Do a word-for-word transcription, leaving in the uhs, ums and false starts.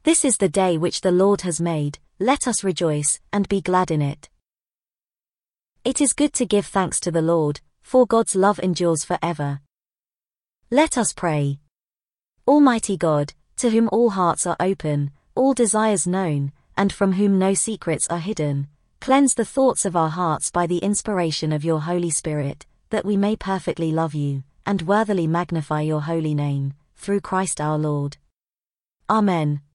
This is the day which the Lord has made, let us rejoice, and be glad in it. It is good to give thanks to the Lord, for God's love endures forever. Let us pray. Almighty God, to whom all hearts are open, all desires known, and from whom no secrets are hidden, cleanse the thoughts of our hearts by the inspiration of your Holy Spirit, that we may perfectly love you, and worthily magnify your holy name, through Christ our Lord. Amen.